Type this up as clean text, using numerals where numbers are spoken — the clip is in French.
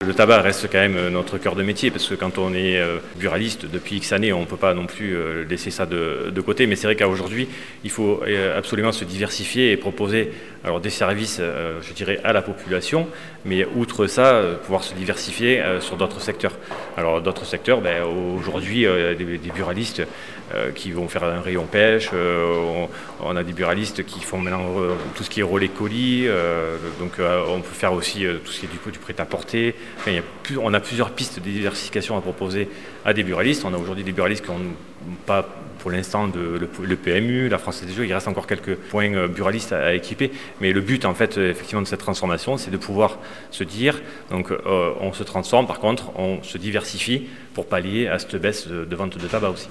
Le tabac reste quand même notre cœur de métier parce que quand on est buraliste depuis X années, on ne peut pas non plus laisser ça de côté. Mais c'est vrai qu'aujourd'hui, il faut absolument se diversifier et proposer alors, des services, je dirais, à la population, mais outre ça, pouvoir se diversifier sur d'autres secteurs. Alors d'autres secteurs, aujourd'hui, des buralistes qui vont faire un rayon pêche, on a des buralistes qui font maintenant tout ce qui est relais colis, donc on peut faire aussi tout ce qui est du prêt-à-porter. Enfin, on a plusieurs pistes de diversification à proposer à des buralistes. On a aujourd'hui des buralistes qui n'ont pas pour l'instant le PMU, la Française des Jeux. Il reste encore quelques points buralistes à équiper. Mais le but, en fait, effectivement, de cette transformation, c'est de pouvoir se dire, donc on se transforme, par contre, on se diversifie pour pallier à cette baisse de vente de tabac aussi.